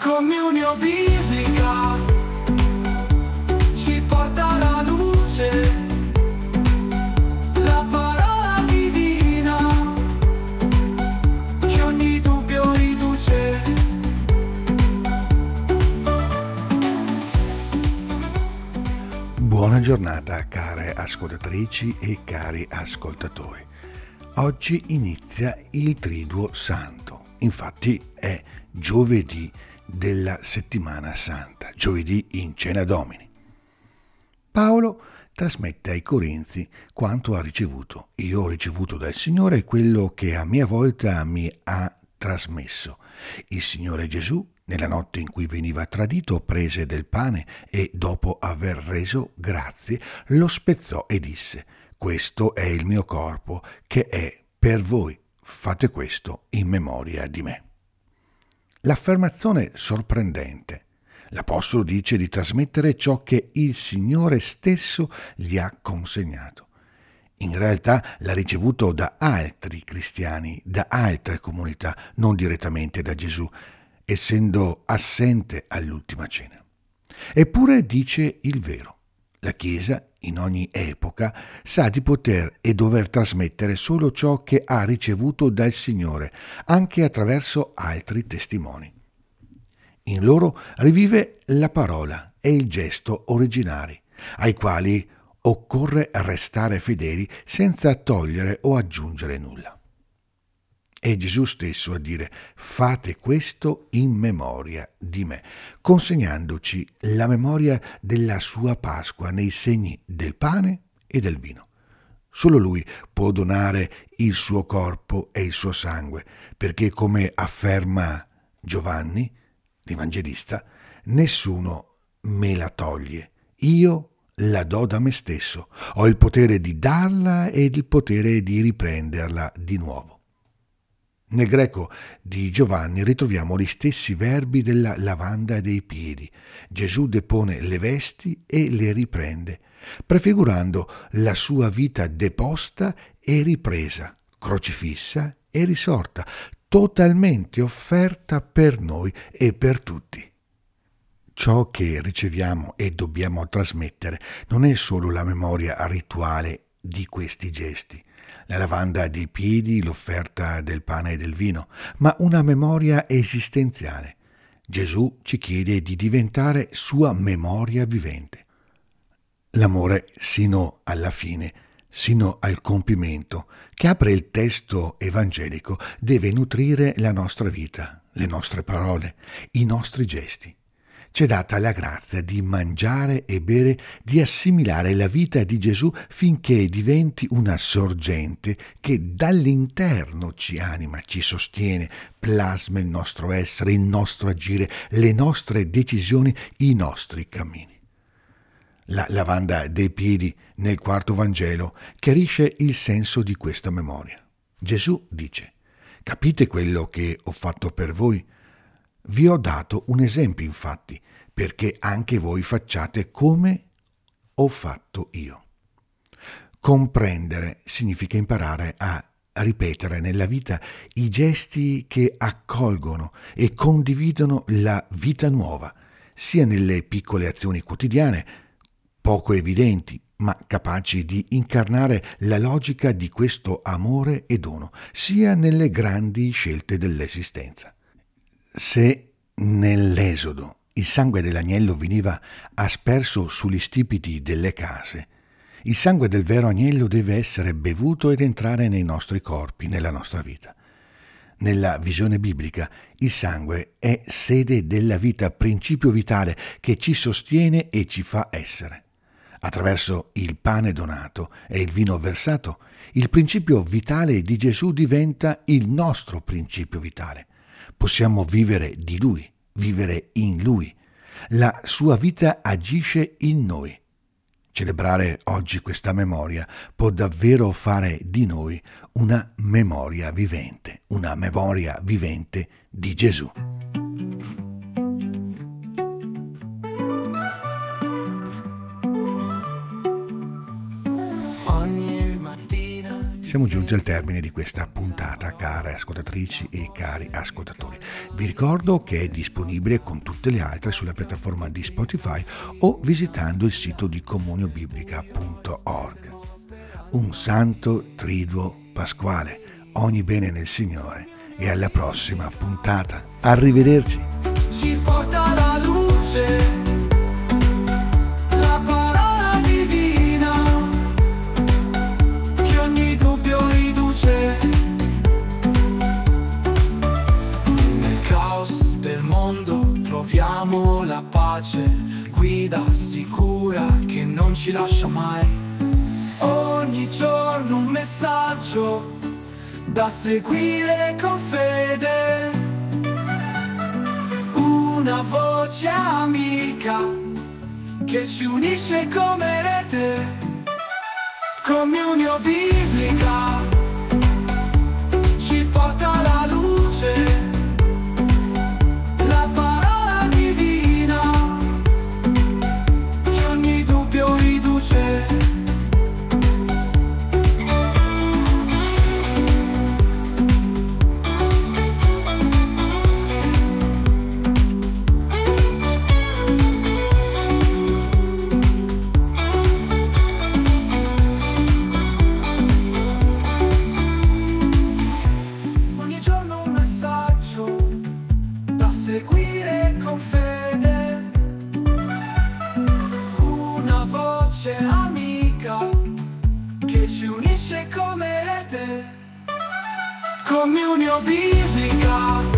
Comunione biblica ci porta alla luce, la parola divina che ogni dubbio riduce. Buona giornata care ascoltatrici e cari ascoltatori. Oggi inizia il Triduo Santo, infatti è giovedì della settimana santa, giovedì in Cena Domini. Paolo trasmette ai Corinzi quanto ha ricevuto. Io ho ricevuto dal Signore quello che a mia volta mi ha trasmesso. Il Signore Gesù, nella notte in cui veniva tradito, prese del pane e, dopo aver reso grazie, lo spezzò e disse: «Questo è il mio corpo, che è per voi. Fate questo in memoria di me». L'affermazione sorprendente. L'Apostolo dice di trasmettere ciò che il Signore stesso gli ha consegnato. In realtà l'ha ricevuto da altri cristiani, da altre comunità, non direttamente da Gesù, essendo assente all'ultima cena. Eppure dice il vero. La Chiesa, in ogni epoca, sa di poter e dover trasmettere solo ciò che ha ricevuto dal Signore, anche attraverso altri testimoni. In loro rivive la parola e il gesto originari, ai quali occorre restare fedeli senza togliere o aggiungere nulla. È Gesù stesso a dire: «Fate questo in memoria di me», consegnandoci la memoria della sua Pasqua nei segni del pane e del vino. Solo Lui può donare il suo corpo e il suo sangue, perché, come afferma Giovanni, l'Evangelista, nessuno me la toglie, io la do da me stesso, ho il potere di darla ed il potere di riprenderla di nuovo. Nel greco di Giovanni ritroviamo gli stessi verbi della lavanda dei piedi. Gesù depone le vesti e le riprende, prefigurando la sua vita deposta e ripresa, crocifissa e risorta, totalmente offerta per noi e per tutti. Ciò che riceviamo e dobbiamo trasmettere non è solo la memoria rituale di questi gesti, la lavanda dei piedi, l'offerta del pane e del vino, ma una memoria esistenziale. Gesù ci chiede di diventare sua memoria vivente. L'amore sino alla fine, sino al compimento, che apre il testo evangelico, deve nutrire la nostra vita, le nostre parole, i nostri gesti. C'è data la grazia di mangiare e bere, di assimilare la vita di Gesù finché diventi una sorgente che dall'interno ci anima, ci sostiene, plasma il nostro essere, il nostro agire, le nostre decisioni, i nostri cammini. La lavanda dei piedi nel quarto Vangelo chiarisce il senso di questa memoria. Gesù dice: «Capite quello che ho fatto per voi? Vi ho dato un esempio, infatti, perché anche voi facciate come ho fatto io». Comprendere significa imparare a ripetere nella vita i gesti che accolgono e condividono la vita nuova, sia nelle piccole azioni quotidiane, poco evidenti, ma capaci di incarnare la logica di questo amore e dono, sia nelle grandi scelte dell'esistenza. Se nell'Esodo il sangue dell'agnello veniva asperso sugli stipiti delle case, il sangue del vero agnello deve essere bevuto ed entrare nei nostri corpi, nella nostra vita. Nella visione biblica, il sangue è sede della vita, principio vitale che ci sostiene e ci fa essere. Attraverso il pane donato e il vino versato, il principio vitale di Gesù diventa il nostro principio vitale. Possiamo vivere di Lui, vivere in Lui. La sua vita agisce in noi. Celebrare oggi questa memoria può davvero fare di noi una memoria vivente di Gesù. Ogni mattina Siamo giunti al termine di questa puntata, care ascoltatrici e cari ascoltatori. Vi ricordo che è disponibile con tutte le altre sulla piattaforma di Spotify o visitando il sito di comuniobiblica.org. Un santo triduo pasquale, ogni bene nel Signore e alla prossima puntata. Arrivederci. Ci porta la luce, la parola divina, che ogni dubbio riduce. Nel caos del mondo troviamo la pace, guida sicura che non ci lascia mai. Ogni giorno un messaggio da seguire con fede, una voce amica che ci unisce come rete. Comunio biblica ci porta la luce, la parola divina che ogni dubbio riduce. Seguire con fede, una voce amica che ci unisce come rete. Comunio biblica.